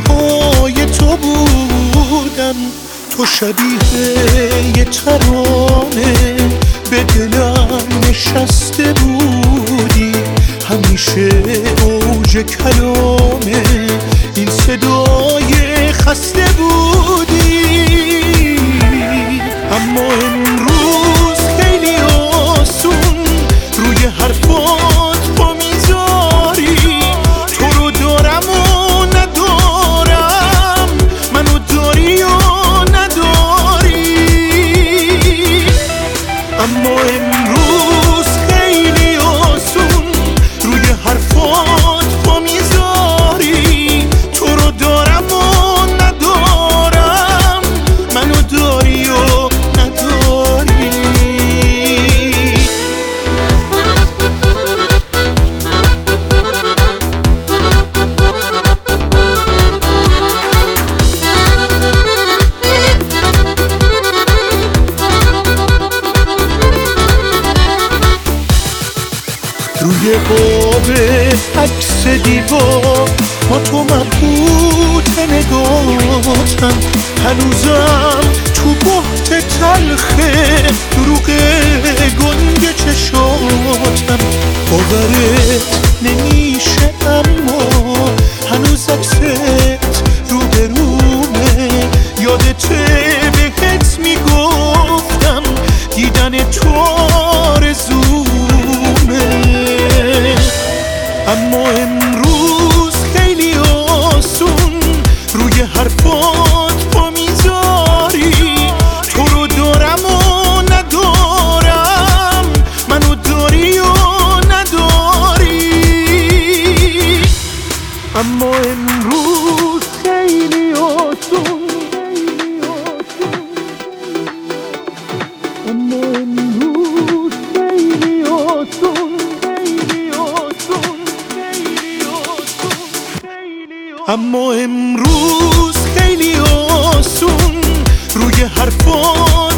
پای تو بودم، تو شبیه یه ترانه به دلم نشسته بودی، همیشه اوج کلامه این صدای خسته بودی. اما امروز خیلی آسون روی حرفات پا میذاری، تو رو دارم و ندارم، منو داری و نداری. اما امروز خیلی آسون روی حرفات پا میذاری، تو رو دارم و ندارم، منو داری و نداری. روی قاب عکس دیوار با تو مبهوت نگاتم، هنوزم تو بحت تلخه دروغ گنگ چشاتم. باورت نمیشه اما هنوز عکست روبرومه، یادته بهت میگفتم دیدن تو آرزومه. اما امروز خیلی آسون روی حرفات پا میذاری، تو رو دارم و ندارم، منو داری و نداری. اما امروز خیلی آسون، اما امروز خیلی آسون، اما امروز خیلی آسون روی حرفات